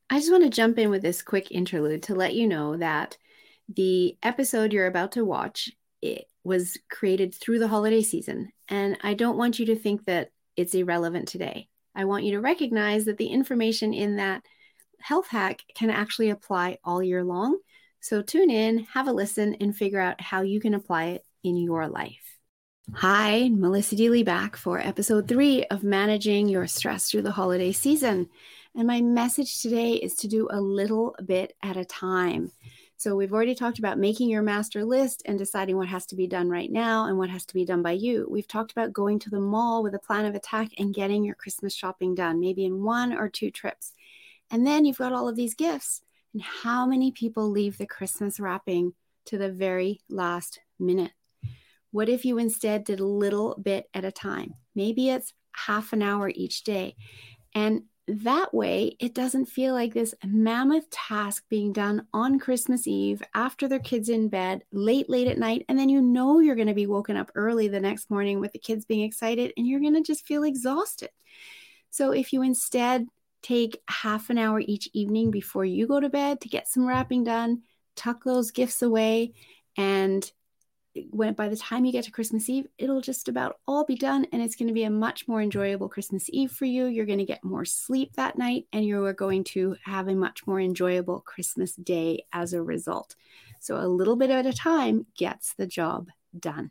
I just want to jump in with this quick interlude to let you know that the episode you're about to watch it was created through the holiday season, and I don't want you to think that it's irrelevant today. I want you to recognize that the information in that health hack can actually apply all year long. So tune in, have a listen, and figure out how you can apply it in your life. Hi, Melissa Deely back for episode 3 of Managing Your Stress Through the Holiday Season. And my message today is to do a little bit at a time. So we've already talked about making your master list and deciding what has to be done right now and what has to be done by you. We've talked about going to the mall with a plan of attack and getting your Christmas shopping done, maybe in 1 or 2 trips. And then you've got all of these gifts. And how many people leave the Christmas wrapping to the very last minute? What if you instead did a little bit at a time? Maybe it's half an hour each day. And that way, it doesn't feel like this mammoth task being done on Christmas Eve after their kids in bed, late at night. And then you know you're going to be woken up early the next morning with the kids being excited and you're going to just feel exhausted. So if you instead take half an hour each evening before you go to bed to get some wrapping done, tuck those gifts away, and by the time you get to Christmas Eve, it'll just about all be done, and it's going to be a much more enjoyable Christmas Eve for you. You're going to get more sleep that night, and you are going to have a much more enjoyable Christmas day as a result. So a little bit at a time gets the job done.